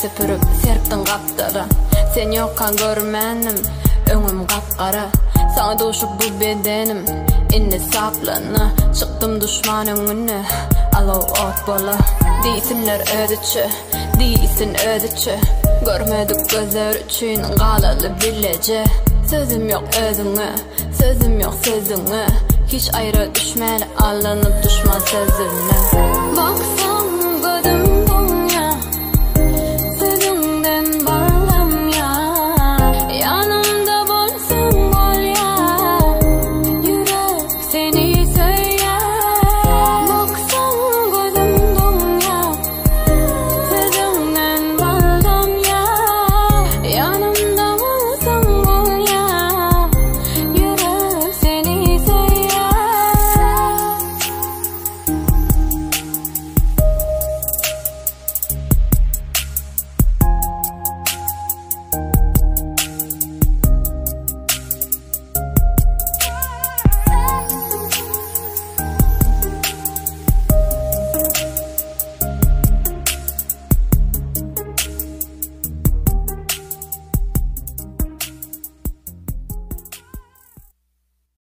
süpürüp serptin kaptara. Sen yokkan görmenim, öňüm kapkara. Sana doşup bu bedenim, inne saplana. Çıktım düşman öňüne, alaw ot bola. Diýsinler ödüçü, diýsin ödüçü. Görmedik gözler üçün galaly bilece. Sözüm yok özüňe, sözüm yok sözüňe. Hiç ayrı düşmeli, alınıp düşman sözüne. Baksa